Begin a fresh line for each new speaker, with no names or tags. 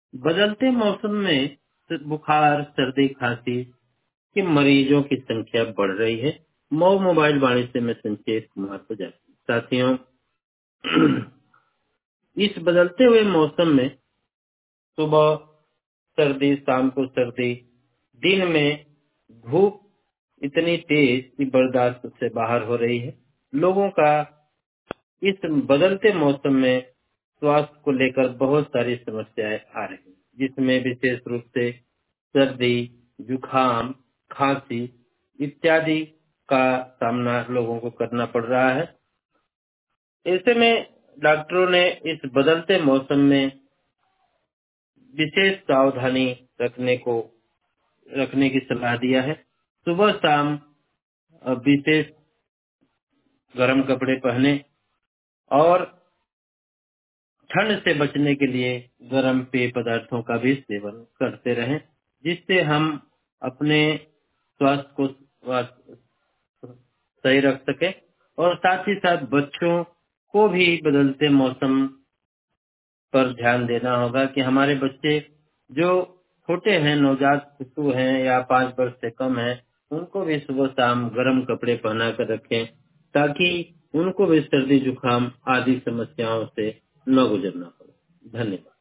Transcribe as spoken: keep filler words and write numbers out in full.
बदलते मौसम में बुखार, सर्दी, खांसी के मरीजों की संख्या बढ़ रही है। मऊ मोबाइल वाणी से मैं संकेत कुमार प्रजापति। साथियों, इस बदलते हुए मौसम में सुबह सर्दी, शाम को सर्दी, दिन में धूप इतनी तेज कि बर्दाश्त से बाहर हो रही है। लोगों का इस बदलते मौसम में स्वास्थ्य को लेकर बहुत सारी समस्याएं आ रही हैं, जिसमें विशेष रूप से सर्दी, जुखाम, खांसी इत्यादि का सामना लोगों को करना पड़ रहा है। ऐसे में डॉक्टरों ने इस बदलते मौसम में विशेष सावधानी रखने को रखने की सलाह दिया है। सुबह शाम अ, विशेष गर्म कपड़े पहने और ठंड से बचने के लिए गर्म पेय पदार्थों का भी सेवन करते रहें, जिससे हम अपने स्वास्थ्य को स्वास्थ्य सही रख सके। और साथ ही साथ बच्चों को भी बदलते मौसम पर ध्यान देना होगा कि हमारे बच्चे जो छोटे हैं, नवजात शिशु हैं या पाँच वर्ष से कम हैं, उनको भी सुबह शाम गर्म कपड़े पहना कर रखें, ताकि उनको भी सर्दी जुकाम आदि समस्याओं से न गुजरना पड़े। धन्यवाद।